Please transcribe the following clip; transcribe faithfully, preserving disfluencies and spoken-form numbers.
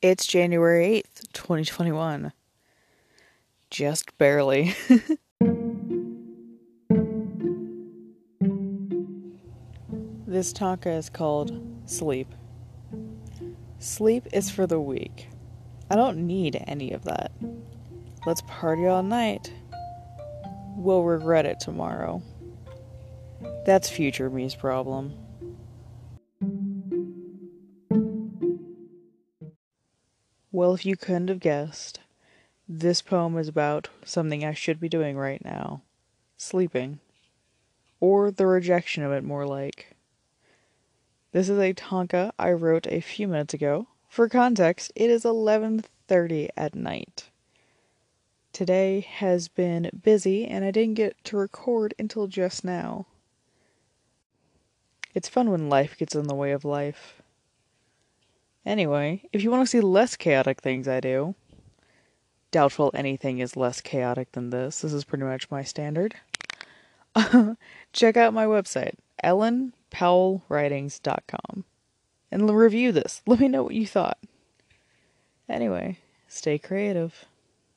It's January eighth, twenty twenty-one. Just barely. This tanka is called Sleep. Sleep is for the weak. I don't need any of that. Let's party all night. We'll regret it tomorrow. That's future me's problem. Well, if you couldn't have guessed, this poem is about something I should be doing right now. Sleeping. Or the rejection of it, more like. This is a tanka I wrote a few minutes ago. For context, it is eleven thirty at night. Today has been busy and I didn't get to record until just now. It's fun when life gets in the way of life. Anyway, if you want to see less chaotic things I do, doubtful anything is less chaotic than this. This is pretty much my standard. Check out my website, ellen powell writings dot com, and review this. Let me know what you thought. Anyway, stay creative.